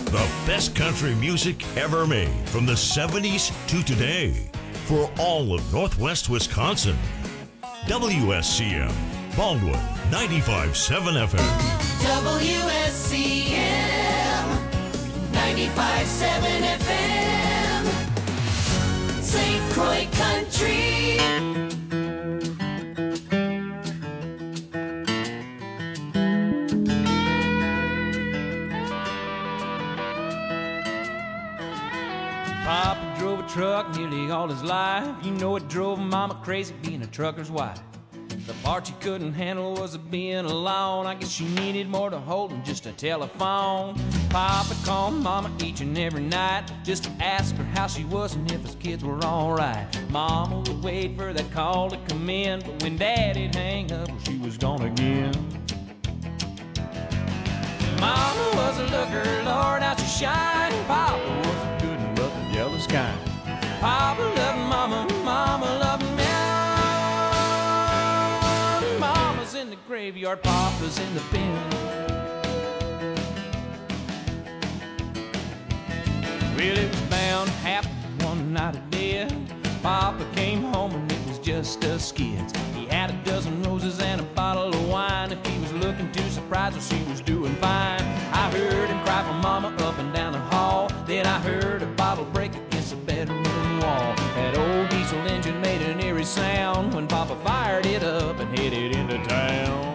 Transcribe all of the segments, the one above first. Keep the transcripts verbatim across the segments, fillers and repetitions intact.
The best country music ever made from the seventies to today for all of Northwest Wisconsin. W S C M, Baldwin, ninety-five point seven F M. W S C M, ninety-five point seven F M. Saint Croix Country. Papa drove a truck nearly all his life. You know it drove Mama crazy being a trucker's wife. The part she couldn't handle was being alone. I guess she needed more to hold than just a telephone. Papa called Mama each and every night just to ask her how she was and if his kids were alright. Mama would wait for that call to come in, but when Daddy'd hang up, well, she was gone again. Mama was a looker, Lord, how she shined. Papa was a good and but the jealous kind. Papa loved Mama, Mama loved me. Mama's in the graveyard, Papa's in the bin. Well, it was bound to happen one night of death. Papa came home and it was just us kids. He had a dozen roses and a bottle of wine. If he was looking too surprised, well, she was doing fine. I heard him cry for Mama up and down the hall. Then I heard a bottle break against the bedroom wall. That old diesel engine made an eerie sound when Papa fired it up and headed into town.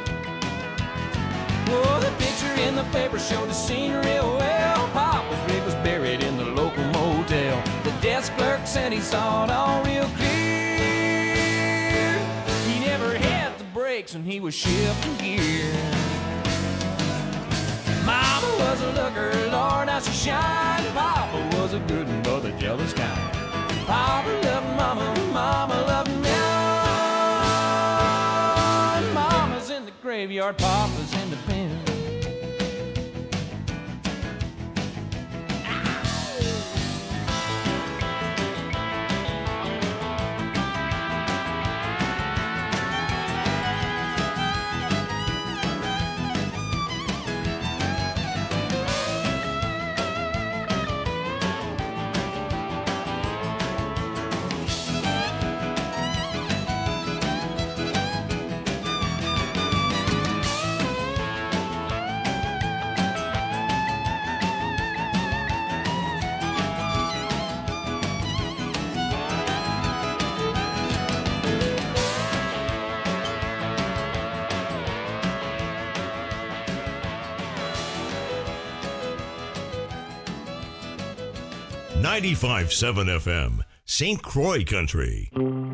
Oh, the picture in the paper showed the scene real well. Papa's rig was buried in the local motel. The desk clerk said he saw it all real clear. He never had the brakes and he was shifting gear. Mama was a looker, Lord, how she shined. Papa was a good one, but the jealous kind. Papa loved Mama, Mama loved me. Mama's in the graveyard, Papa's in the pen. ninety-five point seven F M, Saint Croix Country.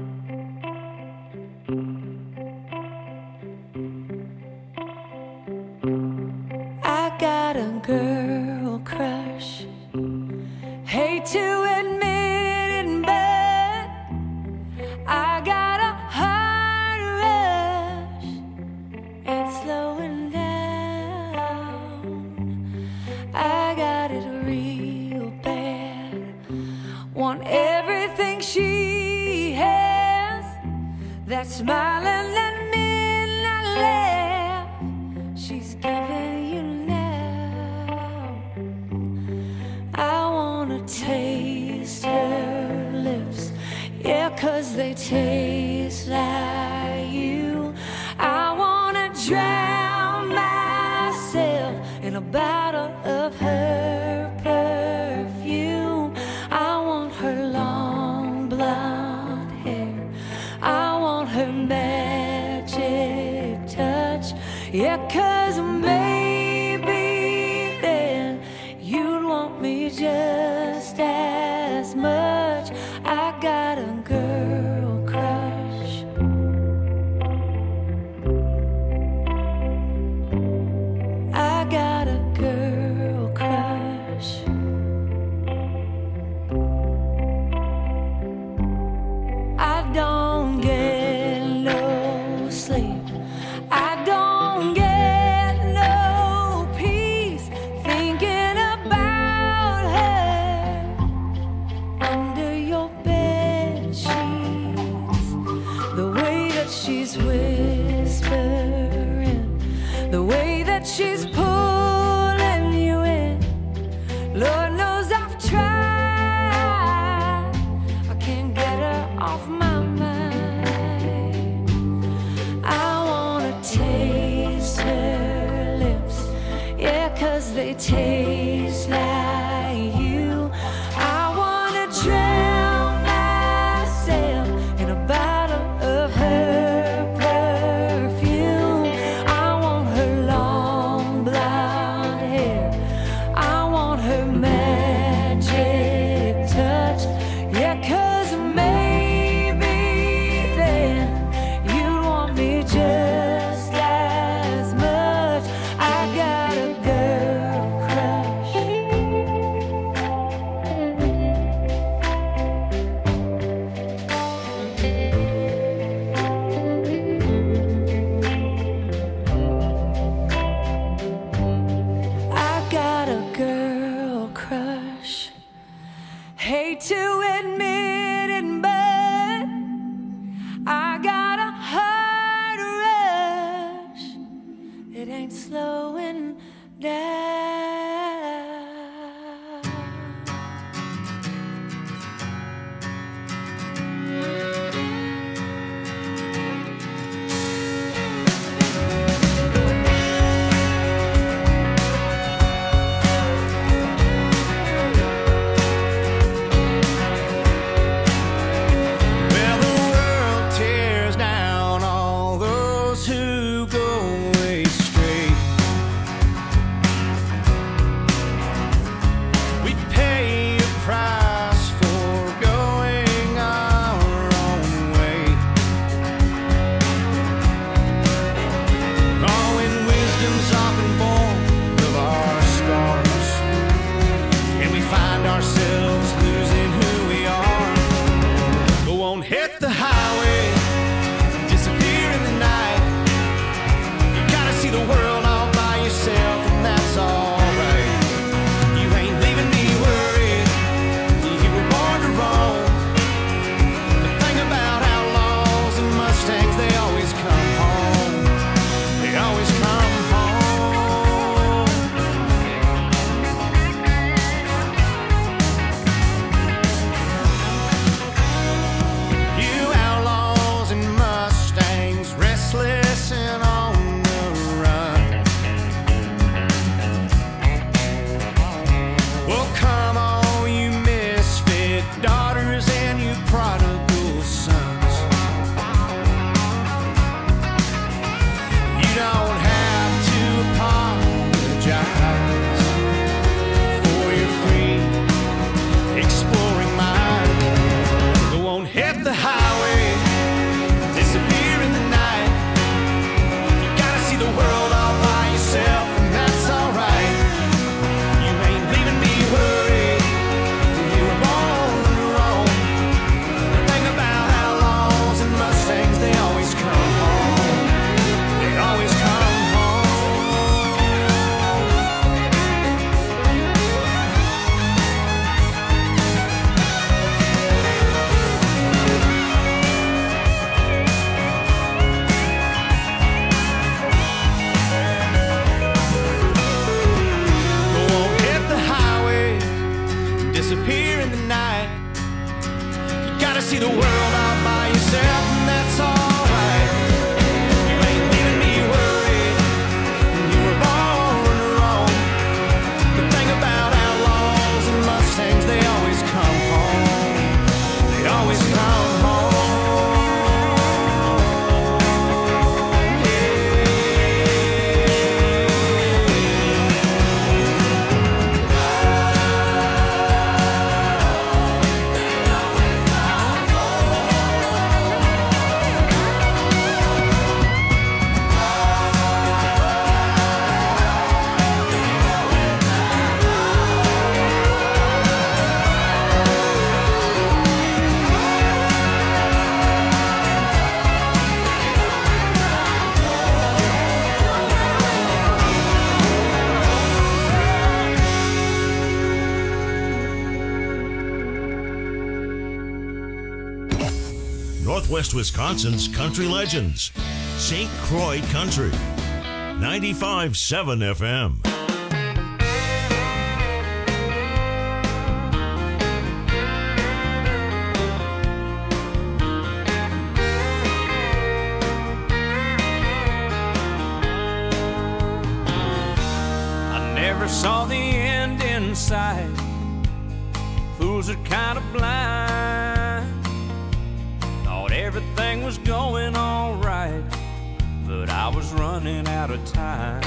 I got a girl crush. Hate to admit it, but I got a heart rush. It's slowing down. I got it real bad. Want everything she has. That smiling, that midnight laugh she's giving you now. I wanna taste her lips, yeah, 'cause they taste like you. I wanna drown myself in a bottle of her perfume. I want her long blonde hair. I want her magic touch. Yeah, 'cause maybe then you'd want me just as much. I got a girl crush. to admit it, but I got a heart rush. It ain't slowing down. Northwest Wisconsin's country legends. Saint Croix Country. ninety-five point seven F M. I never saw the end in sight. Fools are kind of blind. Thought everything was going all right, but I was running out of time.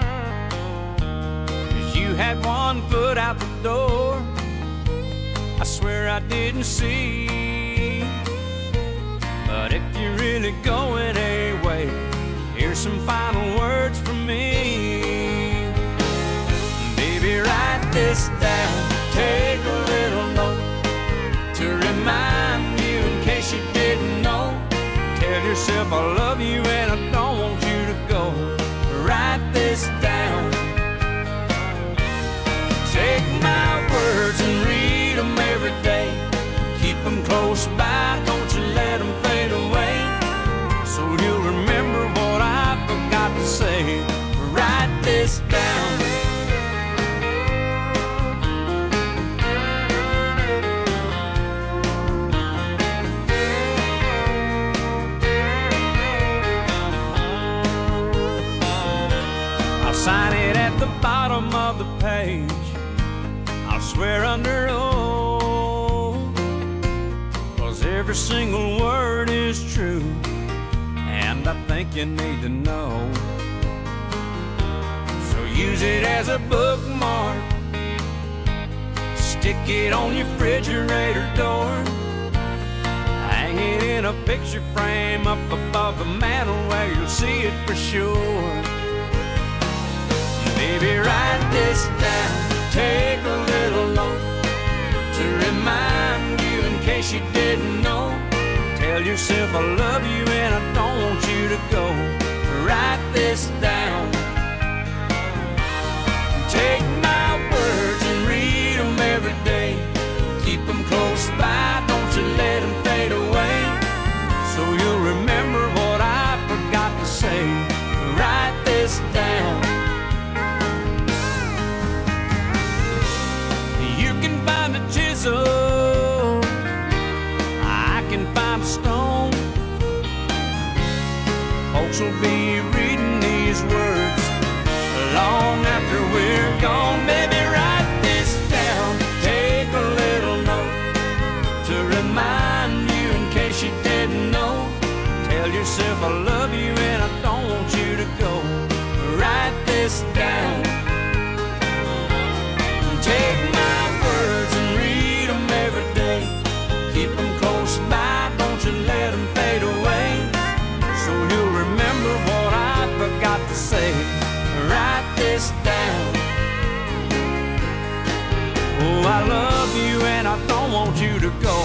'Cause you had one foot out the door, I swear I didn't see. But if you're really going away, here's some final words from me. Baby, write this down, take a little note to remind you in case you didn't know. Tell yourself I love you and I don't want you to go. Write this down, take my words and read them every day. age. I'll swear under oath, 'cause every single word is true, and I think you need to know. So use it as a bookmark, stick it on your refrigerator door, hang it in a picture frame up above the mantel where you'll see it for sure. Baby, write this down, take a little note to remind you in case you didn't know. Tell yourself I love you and I don't want you to go. Write this down. Take my words and read them every day. Keep them close by, don't you let them fade away. So you'll remember what I forgot to say. Write this down. You can find a chisel, I can find a stone. Folks will be reading these words long after we're gone. Baby, write this down, take a little note to remind you in case you didn't know. Tell yourself I love you and I don't want you to go. Write this down. Take my words and read them every day. Keep them close by, don't you let them fade away. So you'll remember what I forgot to say. Write this down. Oh, I love you and I don't want you to go.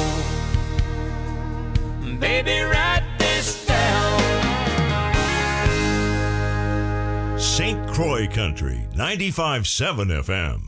Baby, write this down. Saint Croix Country, ninety-five point seven F M.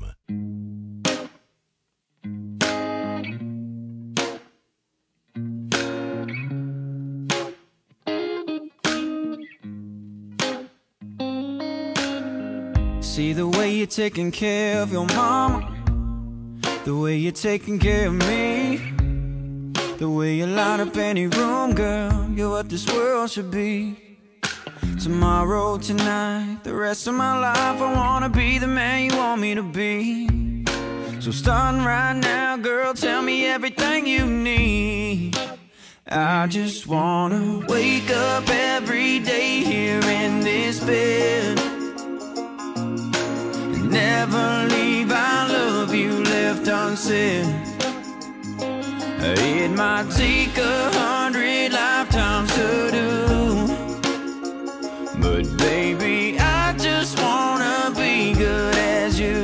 See the way you're taking care of your mama, the way you're taking care of me, the way you light up any room, girl, you're what this world should be. Tomorrow, tonight, the rest of my life, I wanna be the man you want me to be. So starting right now, girl, tell me everything you need. I just wanna wake up every day here in this bed, never leave our love you left unsaid. It might take a hundred lifetimes to do, but baby, I just wanna be good as you.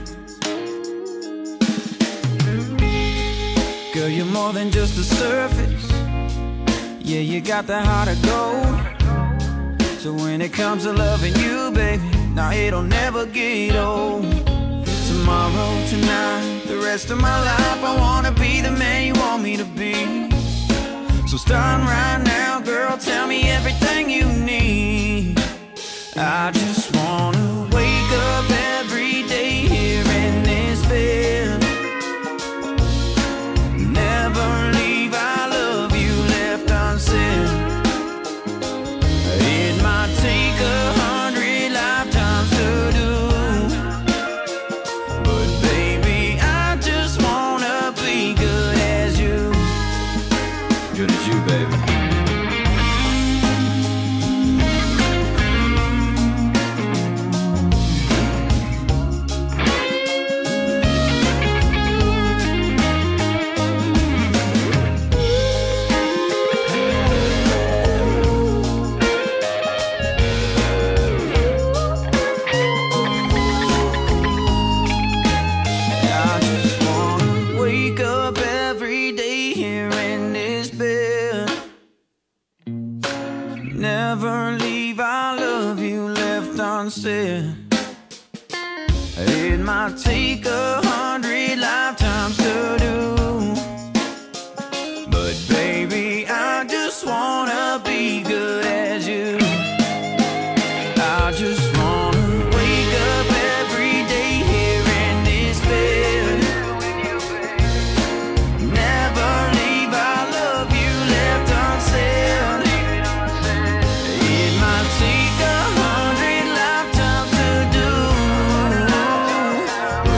Girl, you're more than just the surface. Yeah, you got the heart of gold. So when it comes to loving you, baby, now it'll never get old. Tomorrow, tonight, the rest of my life, I wanna be the man you want me to be. So starting right now, girl, tell me everything you need. I just wanna wake up every day here in this bed, never leave our love you left unsaid. It might take a hundred lifetimes to do, but baby, I just wanna be good as you. Good as you, baby. Never leave our love you left unsaid. It might take a hundred lifetimes to do, but baby, I just wanna be good as you. I just wanna wake up every day here in this bed, never leave our love you left unsaid. It might take a hundred lifetimes to do,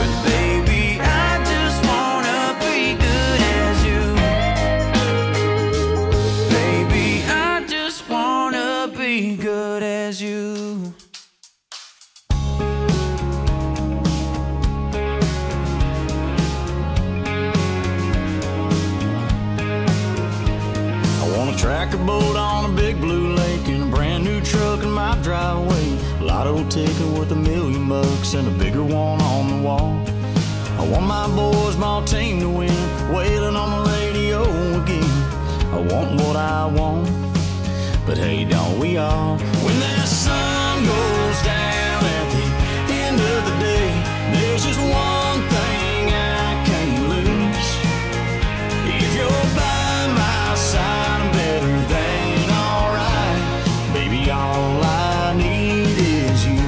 like a boat on a big blue lake in a brand new truck in my driveway. Lotto ticket worth a million bucks and a bigger one on the wall. I want my boys, my team to win, wailing on the radio again. I want what I want, but hey, don't we all? When that sun goes down at the end of the day, there's just one thing I can't lose. If you're by my side, I'm better than alright. Baby, all I need is you.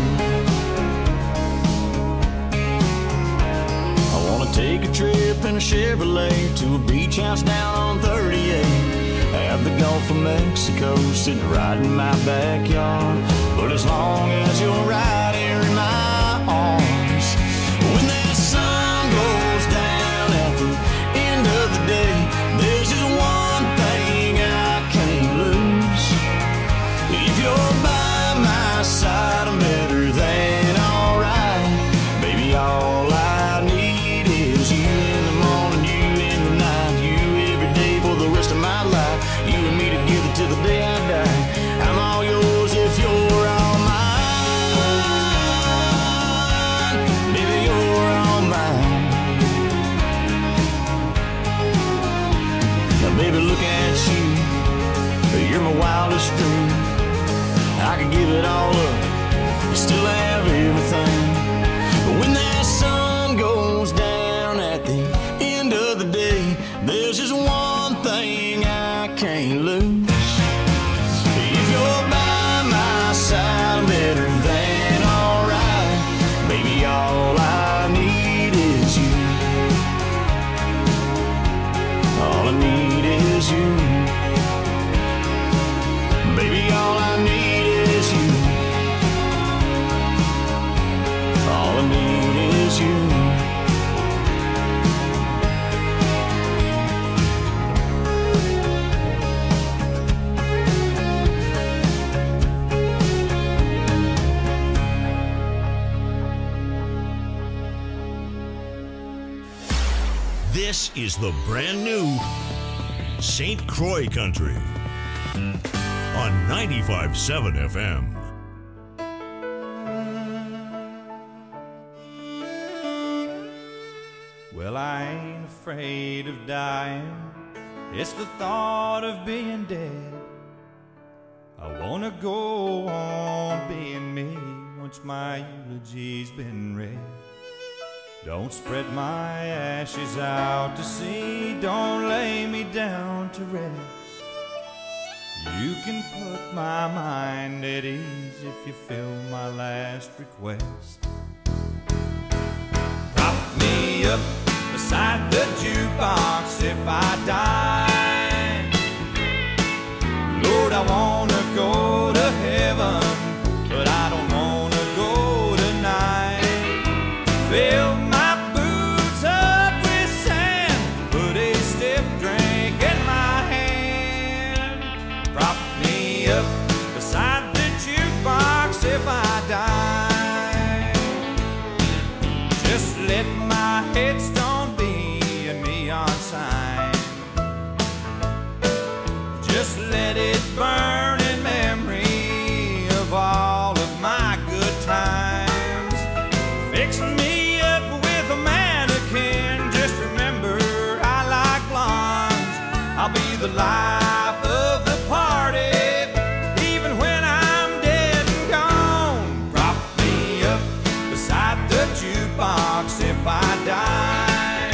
I wanna take a trip in a Chevrolet to a beach house down on thirty-eight. Have the Gulf of Mexico sitting right in my backyard. But as long as you're right here in my arms, when that sun goes down at the end of the day, there's just one thing I can't lose. If you're by my side, I'm better than alright. Baby, all I need is you in the morning, you in the night, you every day for the rest of my life. You and me together till the day I die. I'm all yours if you're all mine. Baby, you're all mine. Now, baby, look at you. You're my wildest dream. I could give it all up. You still have everything. But when that sun goes down at the end of the day, there's just one thing I can't lose. If you're by my side, I'm better than alright. Baby, all I need is you. All I need is you. Baby, all I need is you. All I need is you. This is the brand new Saint Croix Country on ninety-five point seven F M. Well, I ain't afraid of dying. It's the thought of being dead. I wanna go on being me once my eulogy's been read. Don't spread my ashes out to sea. Don't lay me down to rest. You can put my mind at ease if you fill my last request. Prop me up beside the jukebox if I die. Lord, I wanna go to heaven, but I don't wanna go tonight. Fill my boots up with sand, put a stiff drink in my hand. Prop me up beside the jukebox if I die. Just let my headstone be a neon sign. Just let it burn in memory of all of my good times. Fix me up with a mannequin. Just remember I like blondes. I'll be the life of the party, even when I'm dead and gone. Prop me up beside the jukebox if I die.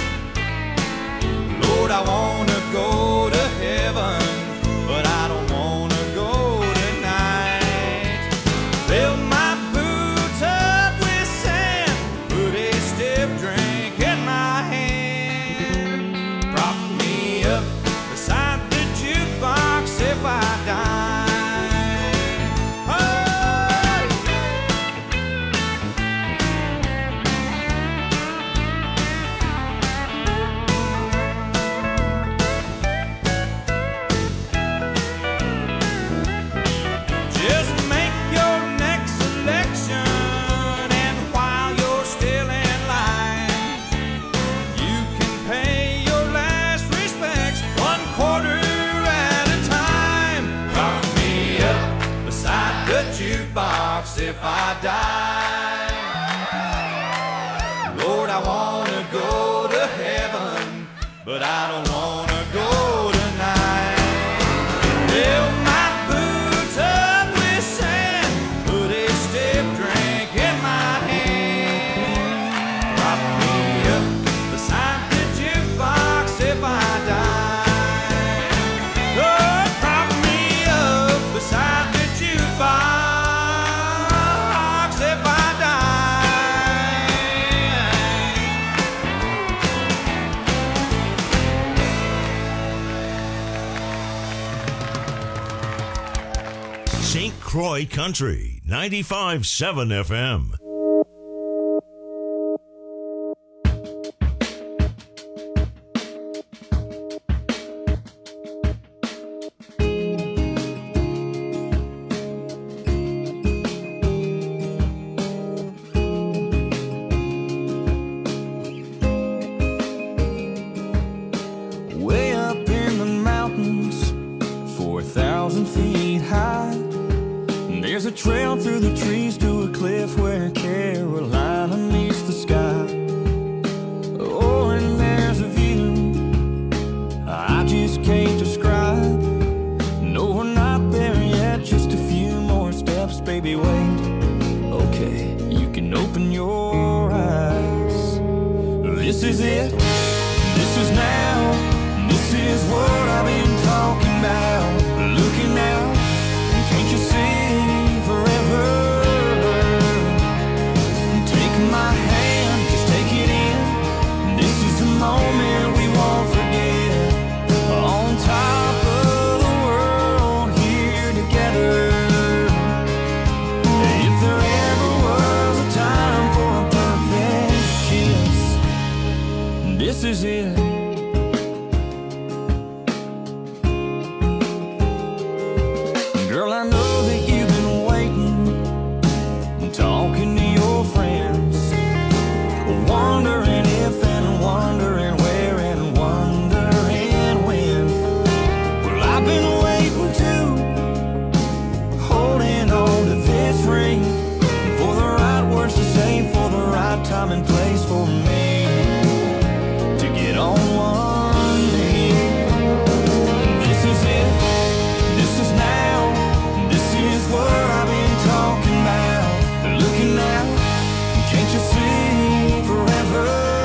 Lord, I wanna go to heaven, but I don't wanna go tonight. Fill my boots up with sand, put a stiff drink in my hand. Prop me up beside Croy Country, ninety-five point seven F M. Way up in the mountains, four thousand feet high, there's a trail through the trees to a cliff where Carolina meets the sky. Oh, and there's a view I just can't describe. No, we're not there yet, just a few more steps, baby, wait. Okay, you can open your eyes. This is it, this is now. This is what I've been talking about. Looking out, can't you see forever? Take my hand, just take it in. This is the moment we won't forget. On top of the world, here together. If there ever was a time for a perfect kiss, this is it. Girl, I know that you've been waiting, talking to your friends, wondering if and wondering where and wondering when. Well, I've been waiting too, holding on to this ring, for the right words to say, for the right time and place for me to get on one knee. This is it, this is now. This is what I've been talking about. Looking out, can't you see forever?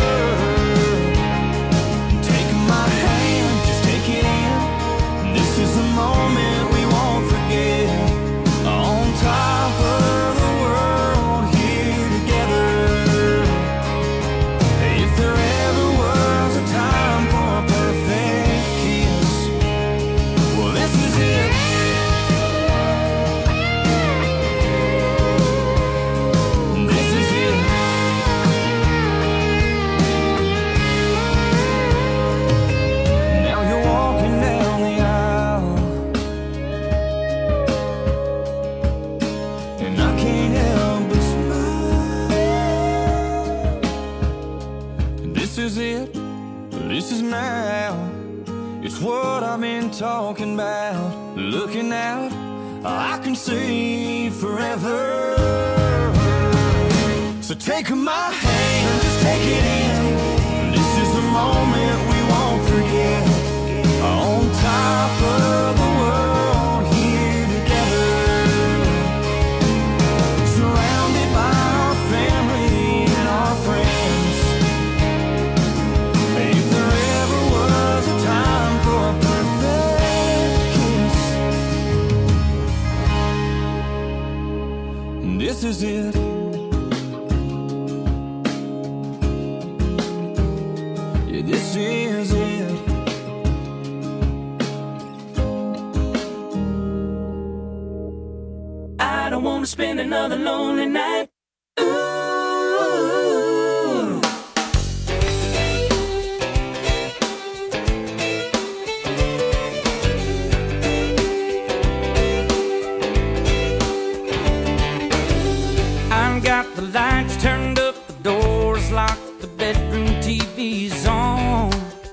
Take my hand, just take it in. This is the moment we won't forget. On top of the world, here together. If there ever was a time for a perfect kiss, well, this is it. This is it, this is now. It's what I've been talking about. Looking out, I can see forever. So take my hand, just take it in. This is the moment we won't forget. On top of the world, here together. Surrounded by our family and our friends. If there ever was a time for a perfect kiss, this is it. Yeah, this is it. I don't want to spend another lonely night. Got the lights turned up, the doors locked, the bedroom T V's on.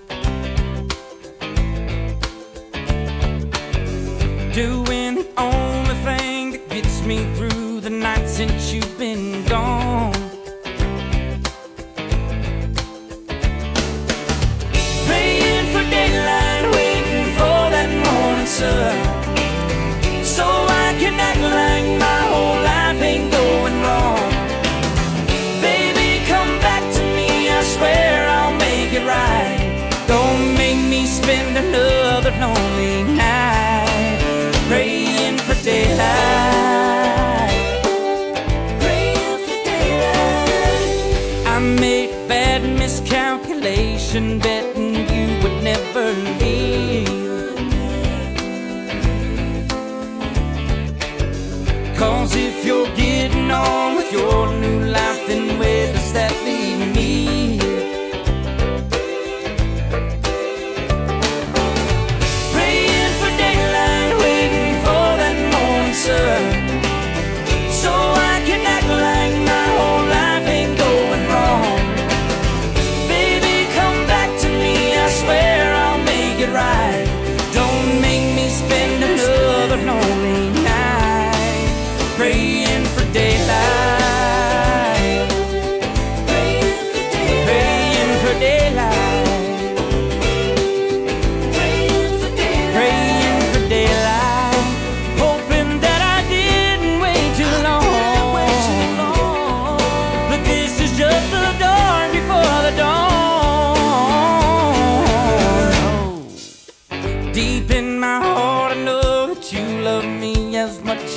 Doing the only thing that gets me through the night since you've been gone. Praying for daylight, waiting for that morning sun, so I can act like my whole life ain't going wrong. I swear I'll make it right. Don't make me spend another lonely night praying for daylight. Praying for daylight. I made a bad miscalculation, betting you would never leave.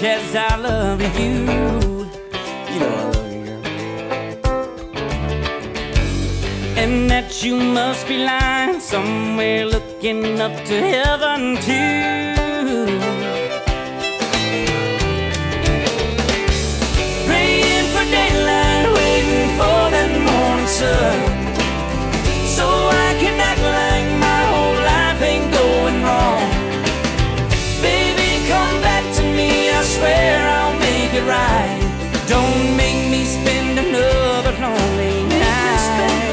as I love you. You know I love you, girl. And that you must be lying somewhere looking up to heaven too. Praying for daylight, waiting for that morning sun, so I can act like my whole life ain't going wrong. Baby, come back to me, I swear I'll make it right. Don't make me spend another lonely night.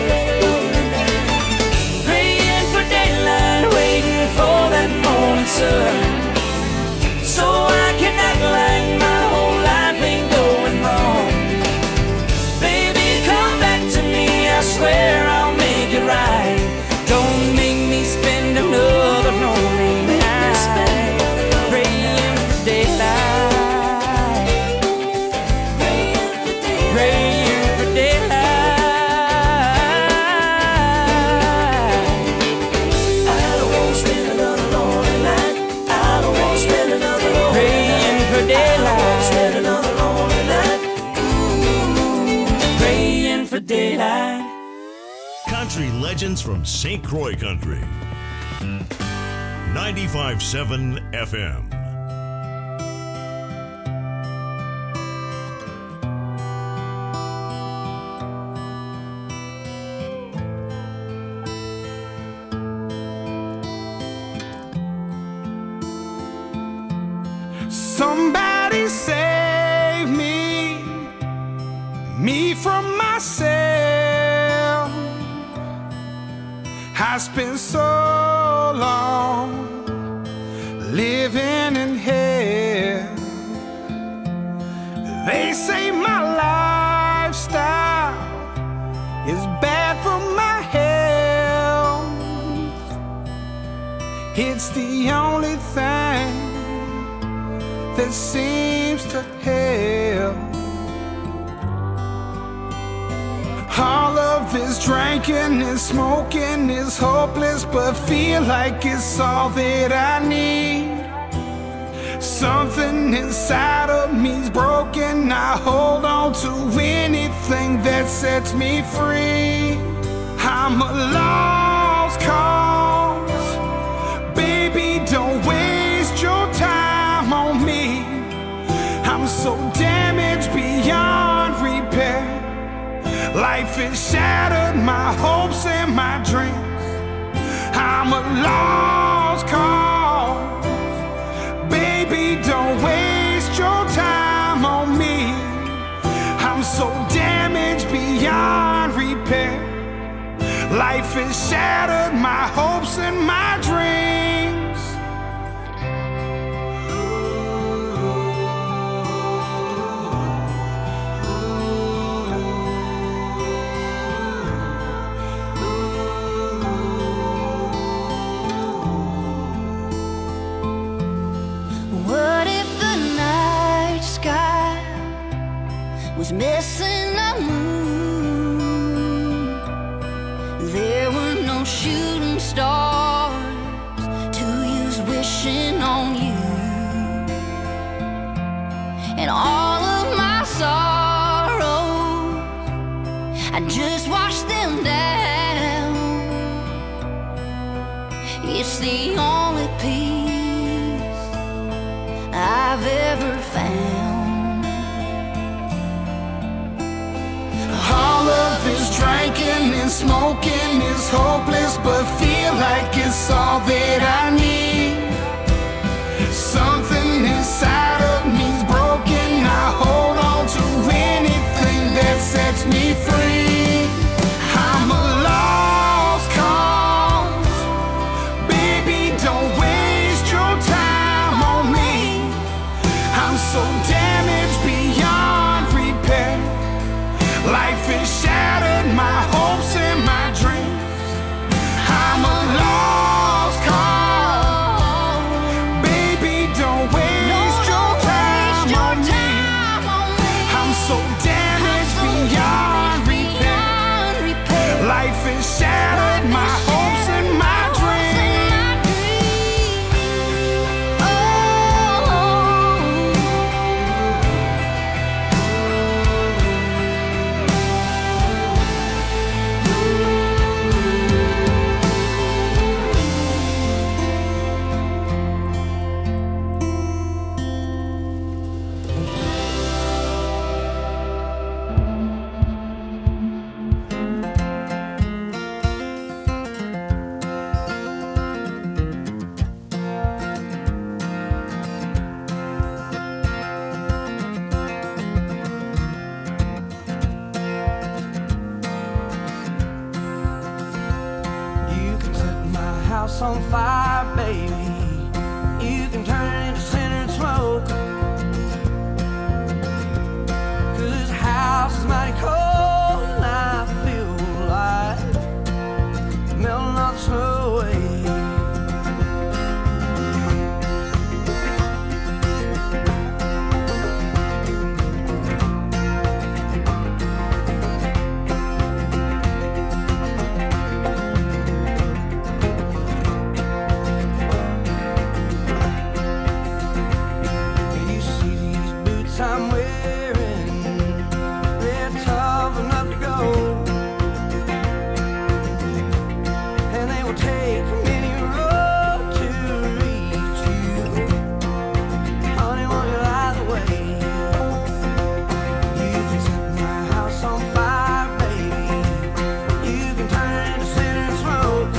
Praying for daylight, waiting for that morning sun, so I can act like my whole life ain't going wrong. Baby, come back to me, I swear I'll make it right. Don't make me spend another lonely night. Praying for daylight, praying for daylight. I don't want to spend another lonely night. I don't want to spend another lonely night. Praying for daylight, Spend another lonely night. praying for daylight. Country legends from Saint Croix Country. ninety-five point seven F M. Somebody save me, me from myself. I spent so long living in hell. They say my lifestyle is bad for my health. It's the only thing that seems to help. All of this drinking and smoking is hopeless, but feel like it's all that I need. Something inside of me's broken. I hold on to anything that sets me free. I'm a lost cause. Baby, don't waste your time on me. I'm so damaged beyond repair. Life has shattered my hopes and my dreams. I'm a lost cause. Baby, don't waste your time on me. I'm so damaged beyond repair. Life has shattered my hopes and my dreams. What if the night sky was missing a moon? There were no shooting stars to use wishing on you, and all of my sorrows, I just washed them down. It's the only peace I've ever found. All of this drinking and smoking is hopeless, but feel like it's all that I need. Something inside of me's broken. I hold on to anything that sets me free. I'm a lost cause. Baby, don't waste your time on me. I'm so damaged beyond repair. Life has shattered my hopes and my dreams. house on fire, baby. You can turn it into cinder and smoke. 'Cause this house is mighty cold and I feel like melting all the snow away. I'm wearing, they're tough enough to go, and they will take any road to reach you. Honey, won't you light the way? You can set my house on fire, baby. You can turn it into cinder and smoke.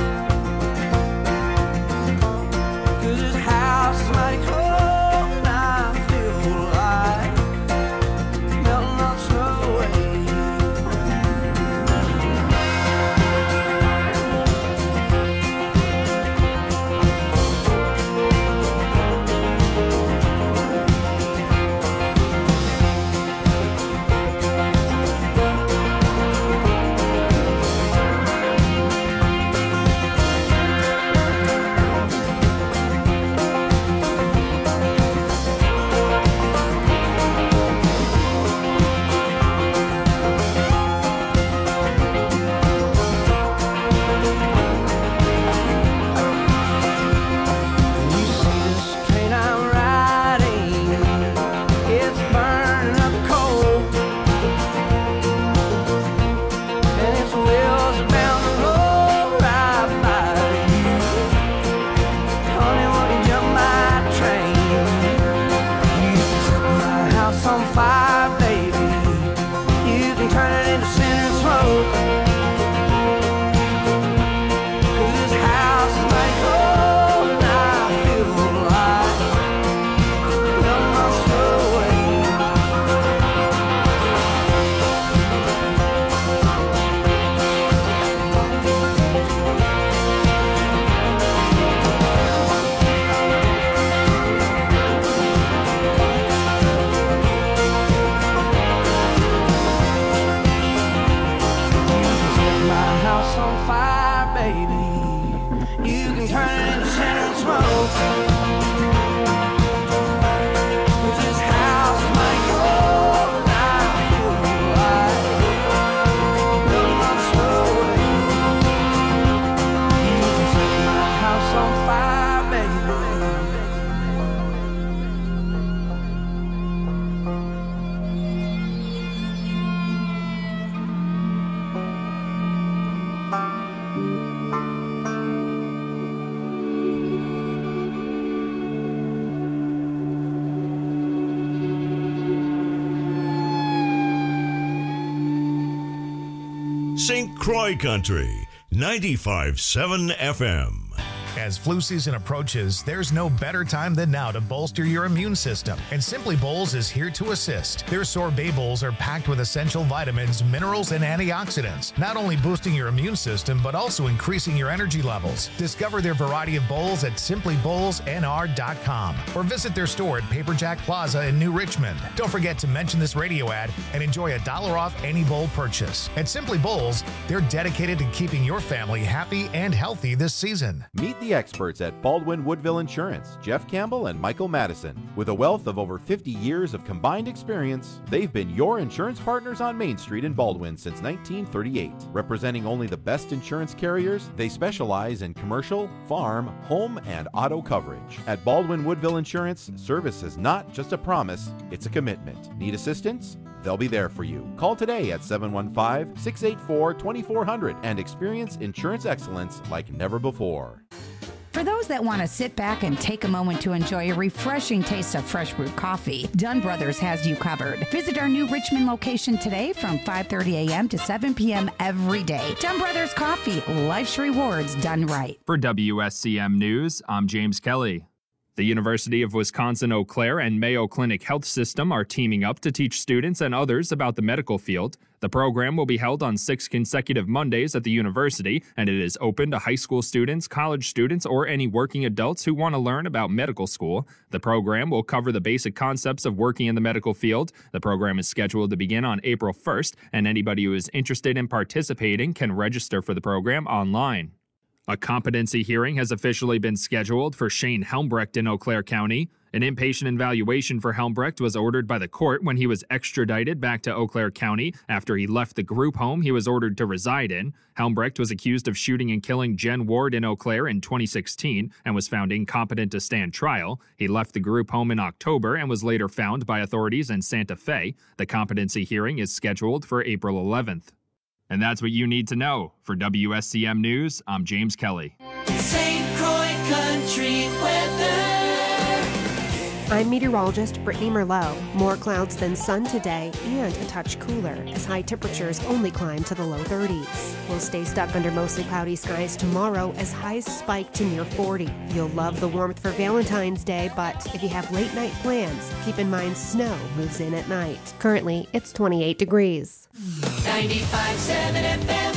'Cause this house is mighty cold. Saint Croix Country, ninety-five point seven F M. As flu season approaches, there's no better time than now to bolster your immune system, and Simply Bowls is here to assist. Their sorbet bowls are packed with essential vitamins, minerals, and antioxidants, not only boosting your immune system, but also increasing your energy levels. Discover their variety of bowls at simply bowls n r dot com or visit their store at Paperjack Plaza in New Richmond. Don't forget to mention this radio ad and enjoy a dollar off any bowl purchase. At Simply Bowls, they're dedicated to keeping your family happy and healthy this season. Meet the experts at Baldwin Woodville Insurance, Jeff Campbell and Michael Madison. With a wealth of over fifty years of combined experience, they've been your insurance partners on Main Street in Baldwin since nineteen thirty-eight. Representing only the best insurance carriers, they specialize in commercial, farm, home, and auto coverage. At Baldwin Woodville Insurance, service is not just a promise, it's a commitment. Need assistance? They'll be there for you. Call today at seven one five, six eight four, two four zero zero and experience insurance excellence like never before. For those that want to sit back and take a moment to enjoy a refreshing taste of fresh brewed coffee, Dunn Brothers has you covered. Visit our new Richmond location today from five thirty a.m. to seven p.m. every day. Dunn Brothers Coffee, life's rewards done right. For W S C M News, I'm James Kelly. The University of Wisconsin-Eau Claire and Mayo Clinic Health System are teaming up to teach students and others about the medical field. The program will be held on six consecutive Mondays at the university, and it is open to high school students, college students, or any working adults who want to learn about medical school. The program will cover the basic concepts of working in the medical field. The program is scheduled to begin on April first, and anybody who is interested in participating can register for the program online. A competency hearing has officially been scheduled for Shane Helmbrecht in Eau Claire County. An inpatient evaluation for Helmbrecht was ordered by the court when he was extradited back to Eau Claire County after he left the group home he was ordered to reside in. Helmbrecht was accused of shooting and killing Jen Ward in Eau Claire in twenty sixteen and was found incompetent to stand trial. He left the group home in October and was later found by authorities in Santa Fe. The competency hearing is scheduled for April eleventh. And that's what you need to know. For W S C M News, I'm James Kelly. Saint Croix Country Weather. I'm meteorologist Brittany Merlot. More clouds than sun today and a touch cooler as high temperatures only climb to the low thirties. We'll stay stuck under mostly cloudy skies tomorrow as highs spike to near forty. You'll love the warmth for Valentine's Day, but if you have late night plans, keep in mind snow moves in at night. Currently, it's twenty-eight degrees. ninety-five point seven F M.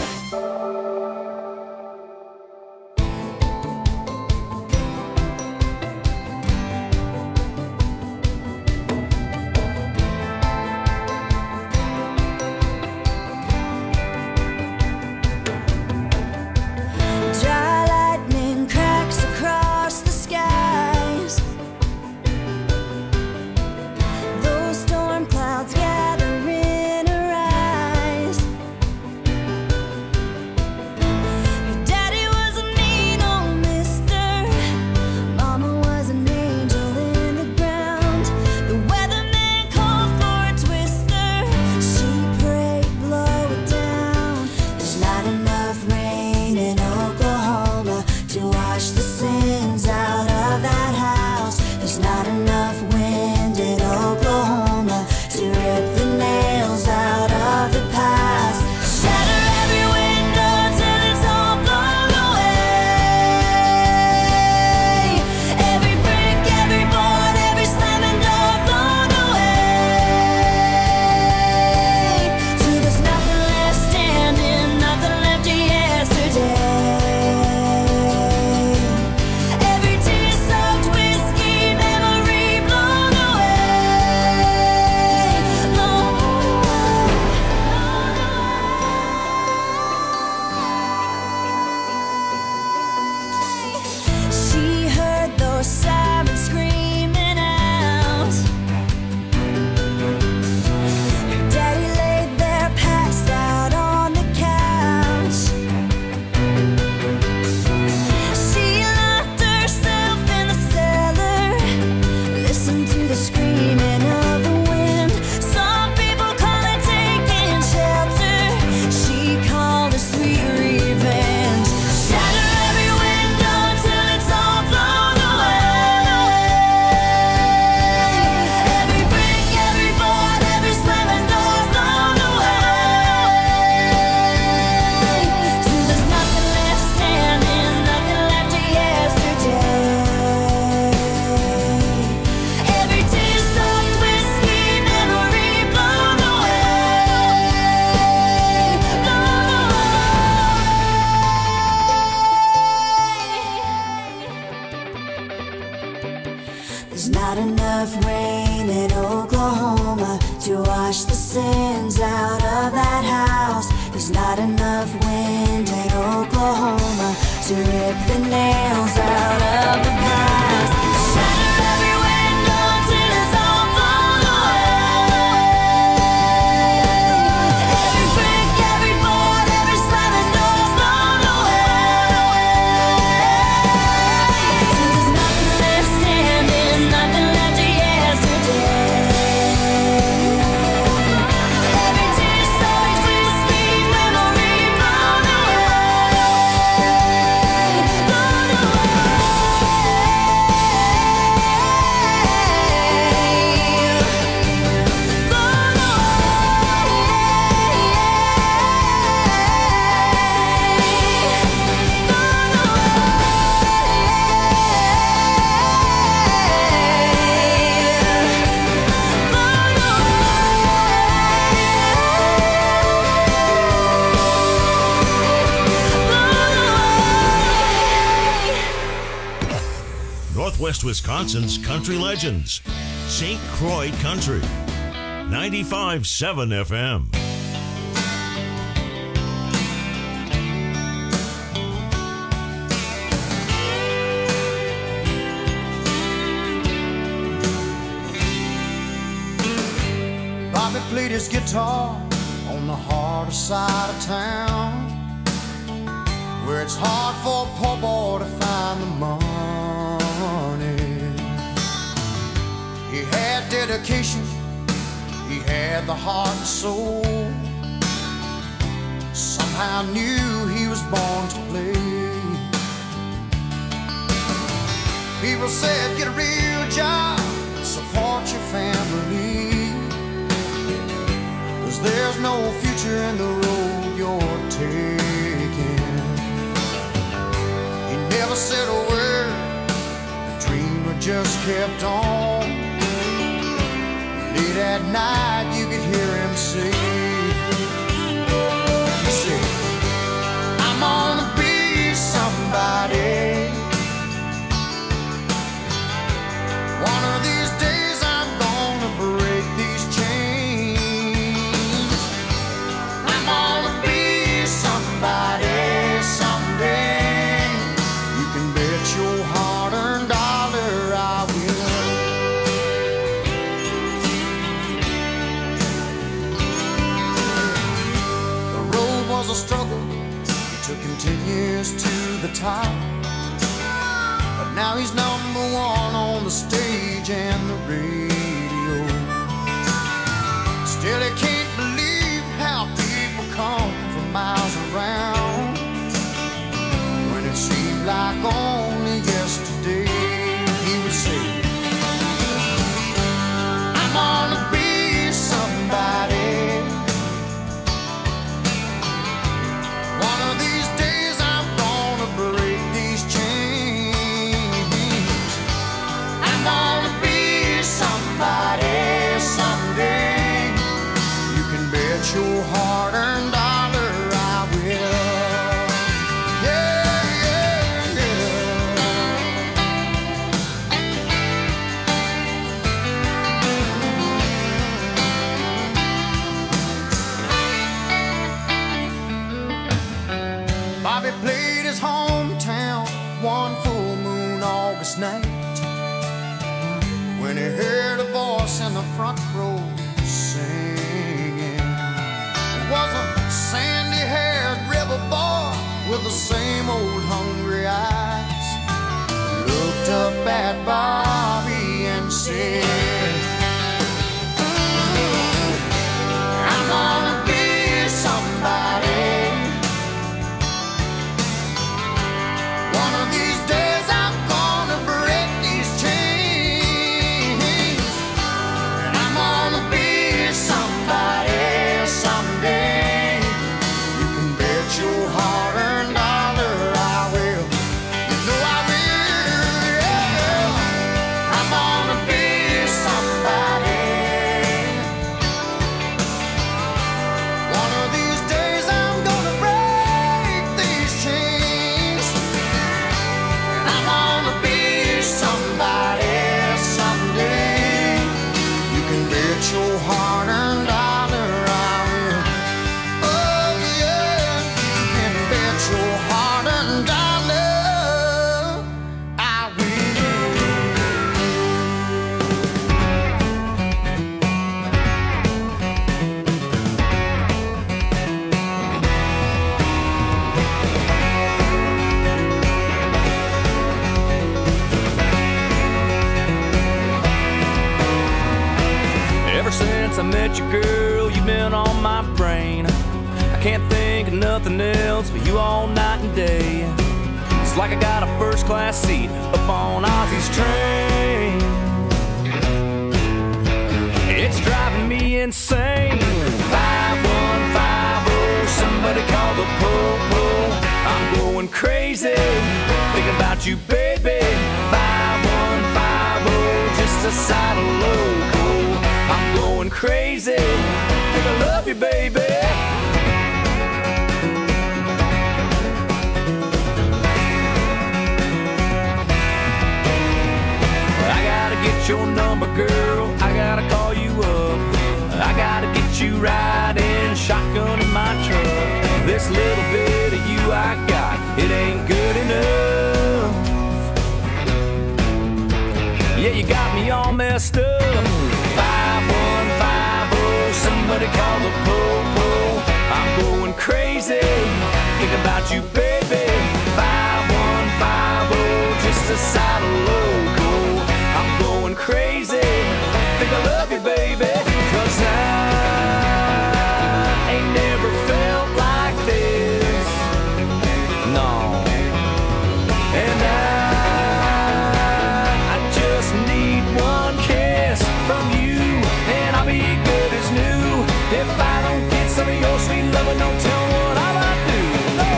There's not enough rain in Oklahoma to wash the sins out of that house. There's not enough wind in Oklahoma to rip the nails out of the past. Shatter every window till it's all blown away. Every brick, every board, every slamming door's blown away. Till there's nothing left standing, nothing left of yesterday. Every tear soaked with sweet memory blown away, blown away. Northwest Wisconsin's country legends. Saint Croix Country. ninety-five point seven F M. Bobby played his guitar on the harder side of town, where it's hard for a poor boy to find the money. He had dedication, he had the heart and soul. Somehow knew he was born to play. People said, get a real job, support your family, 'cause there's no future in the road you're taking. He never said a word, the dreamer just kept on. Late at night you could hear him say, he said, I'm gonna be somebody. One of these days I'm gonna break these chains. I'm gonna be somebody someday. You can bet your hard-earned dollar I will. The road was a struggle, it took him ten years to the top. But now he's number one on the stage and the radio. Still he can't believe how people come from miles around, when it seemed like only yesterday he would say, I'm gonna be somebody. One of these days I'm gonna break these chains. I'm gonna be somebody someday. You can bet your hard-earned dollar I will. Yeah, yeah, yeah. Bobby played his hometown one full moon August night, when he heard a voice in the front row singing. It was a sandy-haired river boy with the same old hungry eyes. He looked up at Bobby and said, I'm gonna be somebody. One of these days I'm gonna break these chains. And I'm gonna be somebody someday. You can bet your hard-earned dollar I will. You know I will, yeah. I'm gonna be somebody. One of these days I'm gonna break these chains. And I'm gonna be somebody someday. You can bet your hard-earned dollar I will. Oh yeah, you can bet your hard-earned dollar I will. Ever since I met you, girl, you've been on my brain. I can't think of nothing else but you all night and day. It's like I got a first-class seat up on Ozzy's train. It's driving me insane. five one five oh, somebody call the po-po. I'm going crazy, thinking about you, baby. five one five oh, just a side of loco. I'm going crazy, think I love you, baby. get your number, girl. I gotta call you up. I gotta get you riding shotgun in my truck. This little bit of you I got, it ain't good enough. Yeah, you got me all messed up. five one five oh, somebody call the po-po. I'm going crazy, think about you, baby. five one five oh, just a side of loco. I'm going crazy, think I love you, baby. Cause I ain't never felt like this, no. And I, I just need one kiss from you, and I'll be good as new. If I don't get some of your sweet loving, don't tell me what I might do. No.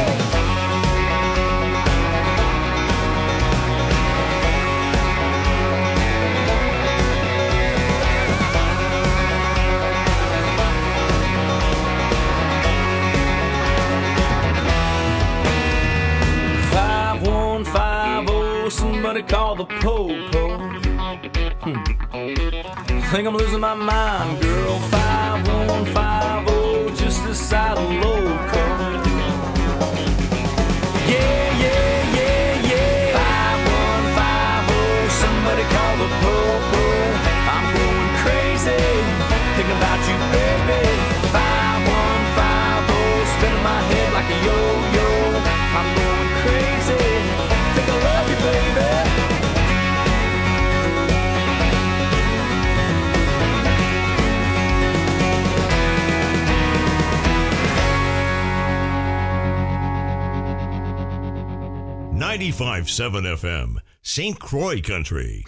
Somebody call the po-po. Hmm. Think I'm losing my mind, girl. five one five oh, just the side of loco. Yeah, yeah, yeah, yeah. five one five oh, somebody call the po-po. I'm going crazy, thinking about you, baby. five one five oh, spinning my head like a yo-yo. I'm going crazy, think I love you, baby. ninety-five point seven F M, Saint Croix Country.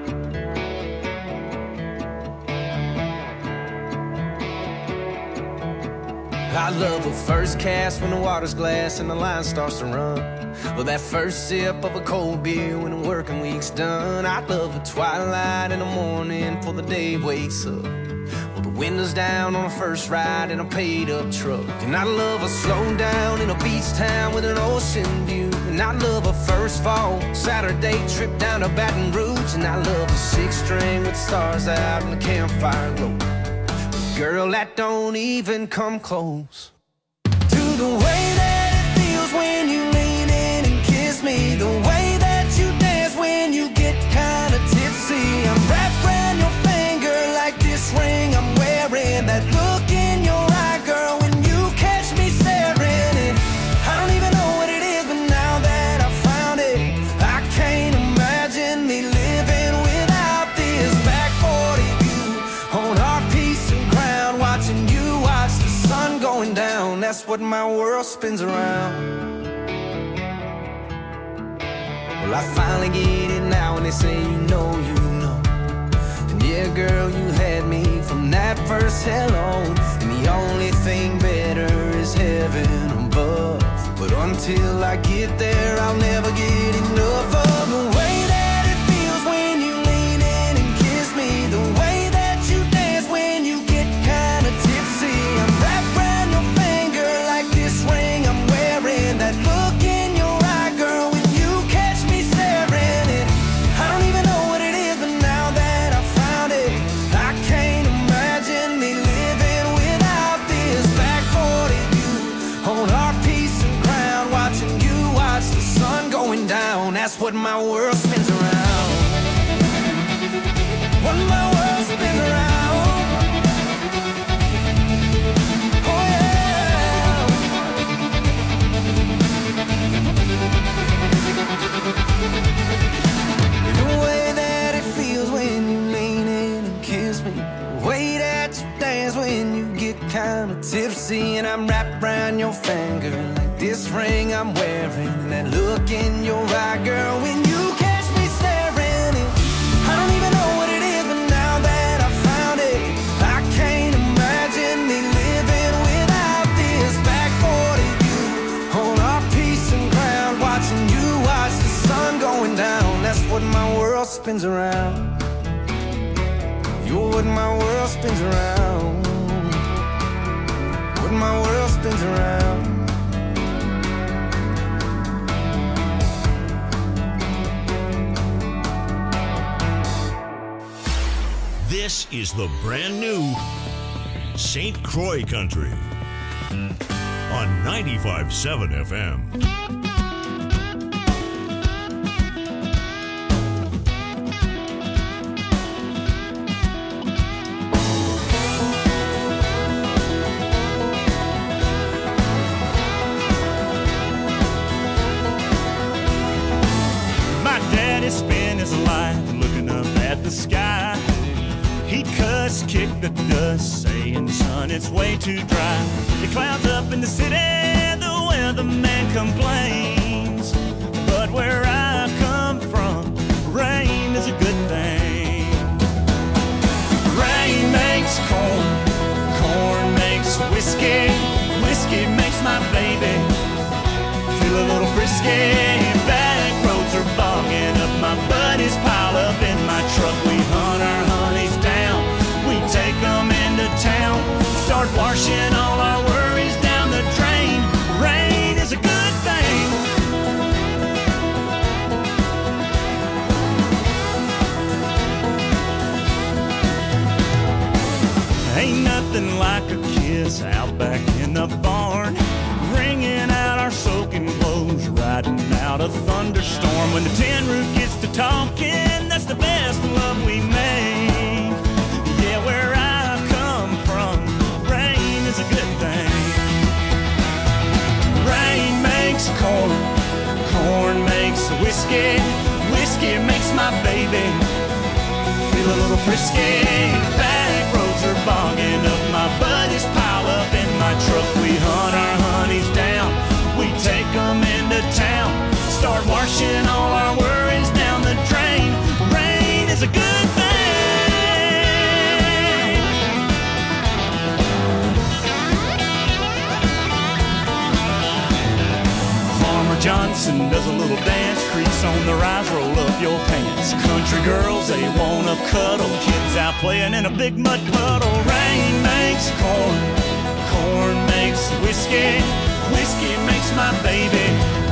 I love a first cast when the water's glass and the line starts to run. Or that first sip of a cold beer when the working week's done. I love a twilight in the morning before the day wakes up. Well, the windows down on a first ride in a paid-up truck. And I love a slow down in a beach town with an ocean view. And I love a first fall Saturday trip down to Baton Rouge. And I love a six-string with stars out and the campfire glow. Girl, that don't even come close to the way that it feels when you lean in and kiss me. The way that you dance when you get kinda tipsy. I'm wrapped around your finger like this ring I'm wearing. That look in your eye, girl, when you catch me staring. And I don't even know what it is, but now that I found it, I can't imagine me living without this. Back forty view on our piece of ground, watching you watch the sun going down. That's what my world spins around. Well, I finally get it now when they say you know, you know. And yeah, girl, you had me from that first hello. And the only thing better is heaven above. But until I get there, I'll never get enough of the way that it feels when you lean in and kiss me. The way that you dance when you get kinda tipsy. I'm wrapped around your finger like this ring I'm wearing. That look in your eye, girl, when you catch me staring. And I don't even know what it is, but now that I found it, I can't imagine me living without this. Back forty view on our piece of ground, watching you watch the sun going down. That's what my world spins around. What my world spins around. Oh yeah. The way that it feels when you lean in and kiss me. The way that you dance when you get kinda tipsy. And I'm wrapped around your finger like this ring I'm wearing. And that look in your eye, girl, when you catch me staring. And I don't even know what it is, but now that I found it, I can't imagine me living without this. Back forty view on our piece of ground, watching you watch the sun going down. That's what my world spins around. You're what my world spins around. What my world spins around. This is the brand new Saint Croix Country on ninety-five point seven F M. Spent his life looking up at the sky. He cussed, kicked the dust, saying, son, it's way too dry. The clouds up in the city, the weatherman complains. But where I come from, rain is a good thing. Rain makes corn, corn makes whiskey, whiskey makes my baby feel a little frisky. Back roads are bogging up, my buddies pile up in my truck. We hunt our honeys down, we take them into town, start washing all our worries down the drain. Rain is a good thing. Ain't nothing like a kiss out back in the barn, wringing out our soaking clothes, riding out a thunderstorm. When the tin roof gets to talking, that's the best love we make. Yeah, where I come from, rain is a good thing. Rain makes corn, corn makes whiskey, whiskey makes my baby feel a little frisky. Back roads are bogging up, my buddies pile up in my truck. We hunt our honeys down, we take them into town, start washing all our worries down the drain. Rain is a good thing. Farmer Johnson does a little dance, creaks on the rise, roll up your pants. Country girls, they wanna cuddle, kids out playing in a big mud puddle. Rain makes corn, corn makes whiskey, whiskey makes my baby.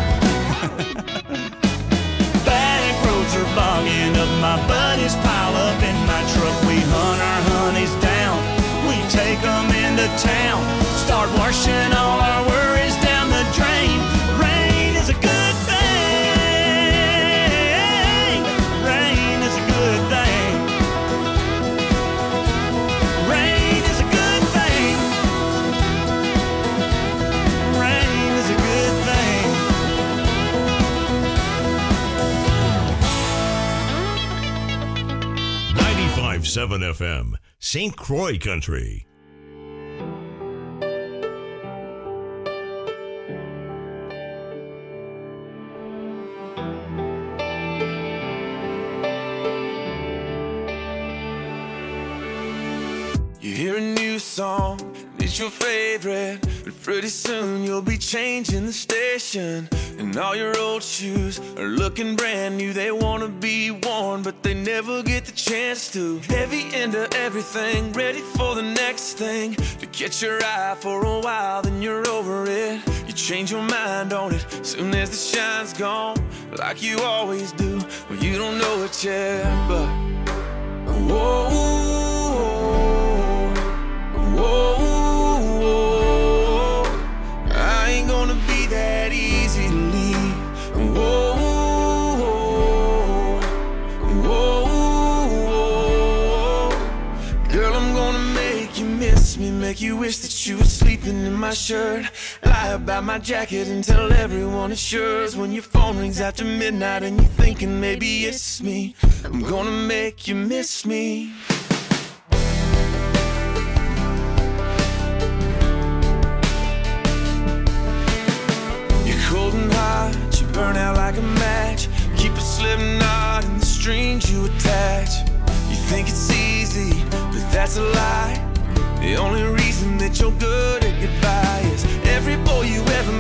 Back roads are bogging up, my buddies pile up in my truck. We hunt our honeys down, we take them into town, start washing all our worries down the drain. Rain is a good thing. Rain is a good thing. Rain is a good thing. Rain is a good thing. ninety-five point seven F M, Saint Croix Country. You hear a new song, it's your favorite, but pretty soon you'll be changing the station. And all your old shoes are looking brand new. They wanna be worn, but they never get the chance to. Heavy into everything, ready for the next thing. To catch your eye for a while, then you're over it. You change your mind on it, soon as the shine's gone, like you always do. Well, you don't know it yet, but whoa, whoa, whoa, I ain't gonna be that easy to leave. Whoa, whoa, whoa, girl, I'm gonna make you miss me, make you wish that you were sleeping in my shirt. Lie about my jacket and tell everyone it's yours. When your phone rings after midnight and you're thinking maybe it's me, I'm gonna make you miss me. You burn out like a match, keep a slip knot in the strings you attach. You think it's easy, but that's a lie. The only reason that you're good at goodbye is every boy you ever